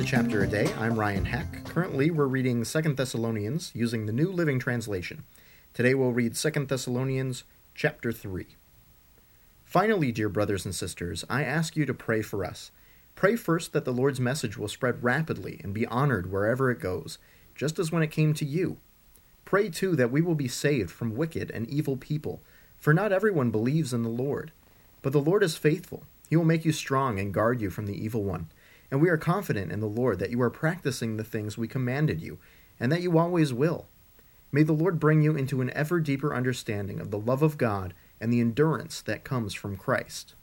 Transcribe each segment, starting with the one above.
to Chapter a Day. I'm Ryan Heck. Currently, we're reading 2 Thessalonians using the New Living Translation. Today we'll read 2 Thessalonians chapter 3. Finally, dear brothers and sisters, I ask you to pray for us. Pray first that the Lord's message will spread rapidly and be honored wherever it goes, just as when it came to you. Pray, too, that we will be saved from wicked and evil people, for not everyone believes in the Lord. But the Lord is faithful. He will make you strong and guard you from the evil one. And we are confident in the Lord that you are practicing the things we commanded you, and that you always will. May the Lord bring you into an ever deeper understanding of the love of God and the endurance that comes from Christ.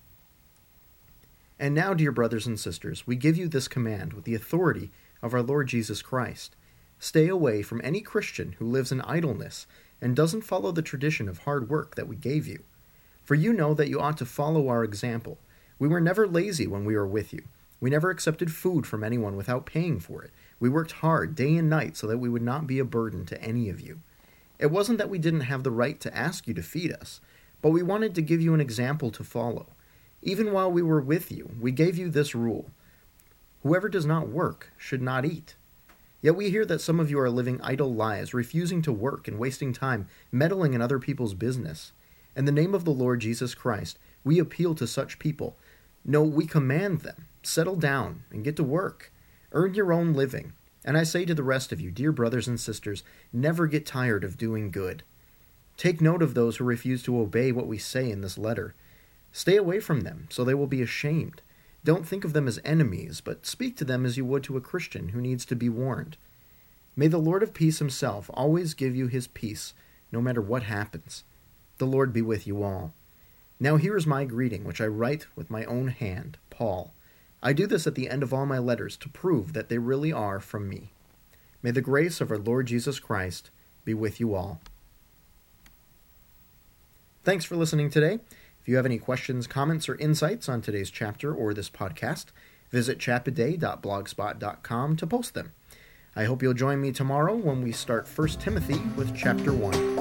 And now, dear brothers and sisters, we give you this command with the authority of our Lord Jesus Christ. Stay away from any Christian who lives in idleness and doesn't follow the tradition of hard work that we gave you. For you know that you ought to follow our example. We were never lazy when we were with you. We never accepted food from anyone without paying for it. We worked hard day and night so that we would not be a burden to any of you. It wasn't that we didn't have the right to ask you to feed us, but we wanted to give you an example to follow. Even while we were with you, we gave you this rule: whoever does not work should not eat. Yet we hear that some of you are living idle lives, refusing to work and wasting time meddling in other people's business. In the name of the Lord Jesus Christ, we appeal to such people. No, we command them. Settle down and get to work. Earn your own living. And I say to the rest of you, dear brothers and sisters, never get tired of doing good. Take note of those who refuse to obey what we say in this letter. Stay away from them, so they will be ashamed. Don't think of them as enemies, but speak to them as you would to a Christian who needs to be warned. May the Lord of peace himself always give you his peace, no matter what happens. The Lord be with you all. Now here is my greeting, which I write with my own hand, Paul. I do this at the end of all my letters to prove that they really are from me. May the grace of our Lord Jesus Christ be with you all. Thanks for listening today. If you have any questions, comments, or insights on today's chapter or this podcast, visit chapaday.blogspot.com to post them. I hope you'll join me tomorrow when we start 1 Timothy with chapter 1.